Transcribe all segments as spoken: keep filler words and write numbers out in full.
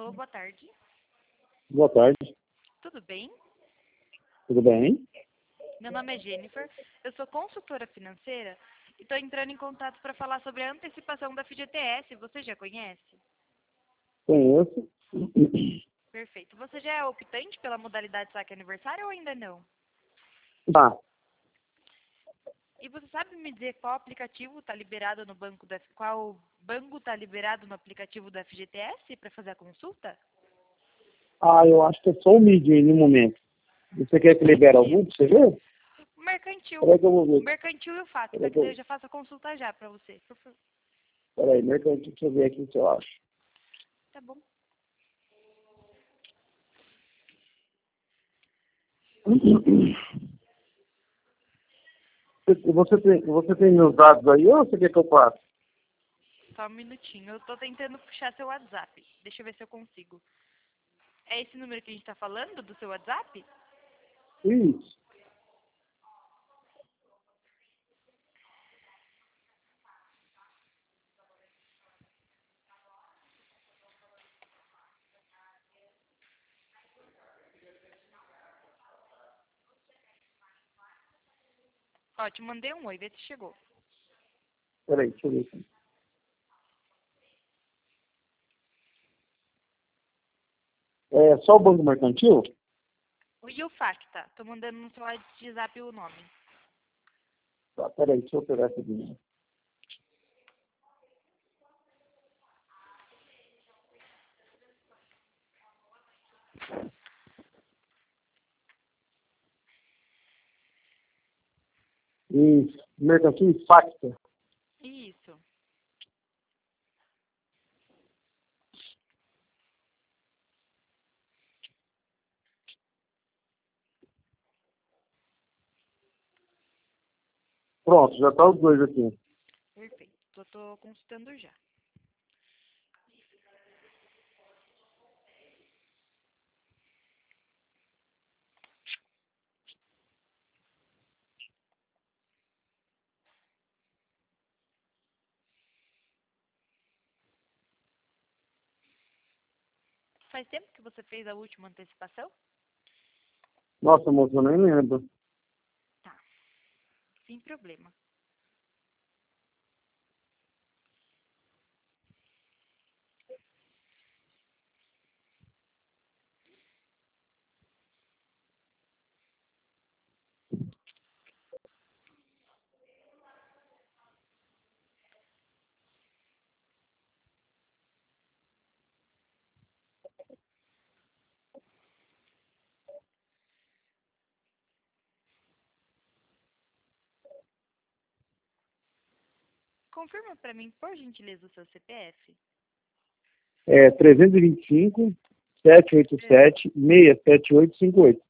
Alô, boa tarde. Boa tarde, Tudo bem? tudo bem? Meu nome é Jennifer, eu sou consultora financeira e estou entrando em contato para falar sobre a antecipação da F G T S. Você já conhece? Conheço. Perfeito. Você já é optante pela modalidade saque aniversário ou ainda não? Tá. E você sabe me dizer qual aplicativo está liberado no banco da qual banco está liberado no aplicativo da F G T S para fazer a consulta? Ah, eu acho que é só o mídia no momento. Você quer que libere algum pra você ver? O mercantil. Peraí que eu vou O ver. mercantil e o fato, Peraí que que daí eu... eu já faço a consulta já para você. Por favor. Peraí, mercante, deixa eu ver aqui o que eu acho. Tá bom. Você você tem, você tem meus dados aí ou você quer que eu passe? Só um minutinho. Eu tô tentando puxar seu WhatsApp. Deixa eu ver se eu consigo. É esse número que a gente tá falando, do seu WhatsApp? Isso. Ó, te mandei um oi, vê se chegou. Peraí, deixa eu ver aqui. É só o Banco Mercantil? E o Facta? Tô mandando no seu WhatsApp o nome. Tá, peraí, deixa eu pegar essa aqui. Isso. Mercantil e Facta. Isso. Pronto, já tá os dois aqui. Perfeito. Tô, tô consultando já. Faz tempo que você fez a última antecipação? Nossa, moço, eu nem lembro. Tá. Sem problema. Confirma pra mim, por gentileza, o seu C P F. É trezentos e vinte e cinco, setecentos e oitenta e sete, seiscentos e setenta e oito, cinquenta e oito.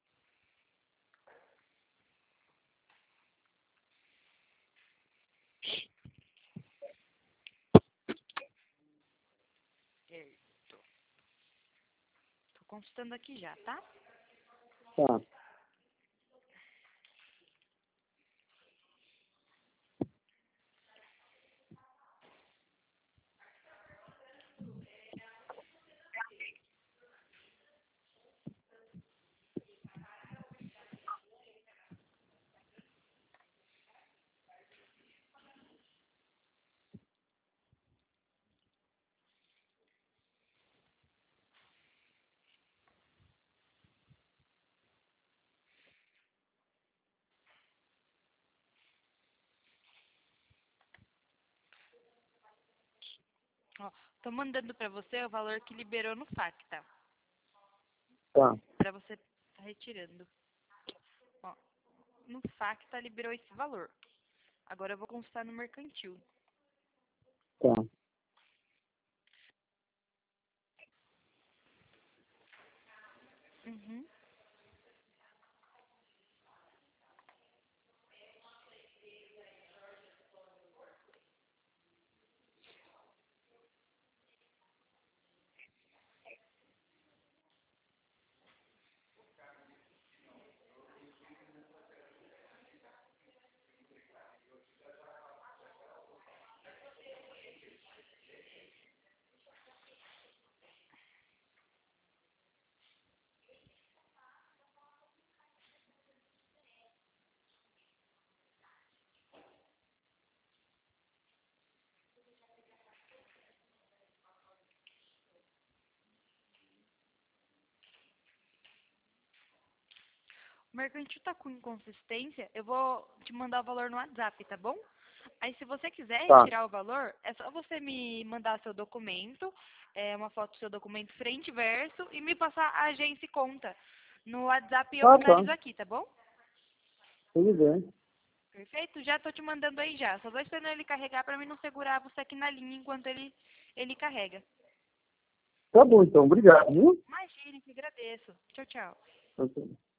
Certo. Tô consultando aqui já, tá? Tá. Ó, tô mandando pra você o valor que liberou no Facta. Tá. Pra você tá retirando. Ó, no Facta liberou esse valor. Agora eu vou consultar no mercantil. Tá. Uhum. Mercantil tá com inconsistência, eu vou te mandar o valor no WhatsApp, tá bom? Aí se você quiser Tá, retirar o valor, é só você me mandar seu documento, é, uma foto do seu documento frente e verso e me passar a agência e conta. No WhatsApp eu tá, tá. finalizo aqui, tá bom? Tudo bem. Perfeito? Já tô te mandando aí já. Só tô esperando ele carregar pra mim não segurar você aqui na linha enquanto ele, ele carrega. Tá bom, então. Obrigado, viu? Imagine, que agradeço. Tchau, tchau. Ok.